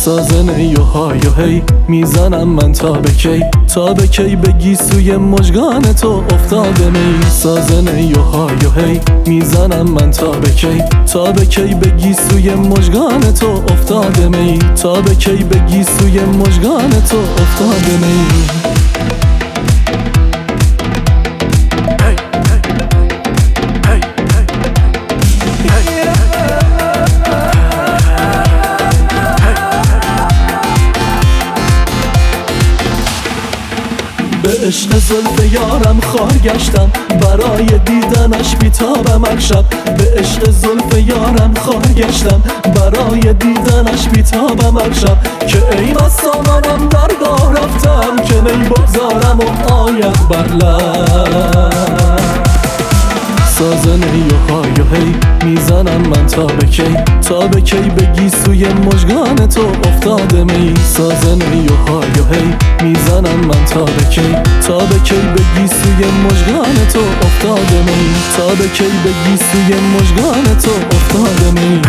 سازن یوهای و هی میزنم من تا به کی بگی سوی مژگان تو افتاده می. سازن یوهای و هی میزنم من تا به کی بگی سوی مژگان تو افتاده می. تا به کی بگی سوی مژگان تو افتاده می. به عشق زلف یارم خار گشتم، برای دیدنش بیتابم هر شب. به عشق زلف یارم خار گشتم، برای دیدنش بیتابم هر شب. که ای مسامانم درگاه رفتم، که نی بگذارم و آید بر لب. سازن یوهای و هی میزنم من تا به کی بگی سوی مژگان تو افتاده می. سازن یوهای و هی میزنم من تا به کی بگی سوی مژگان تو افتاده می. تا به کی بگی سوی مژگان تو افتاده می.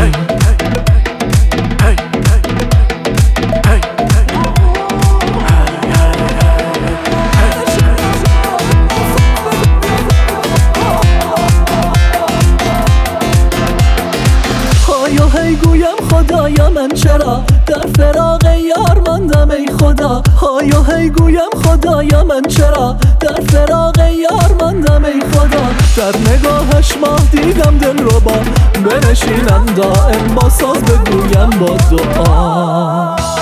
هی گویم خدایا من چرا در فراق یار ماندم ای خدا. های و هی گویم خدایا من چرا در فراق یار ماندم ای خدا. در نگاهش ماه دیدم دل رو با بنشینم دائم با ساز بگویم با دعا.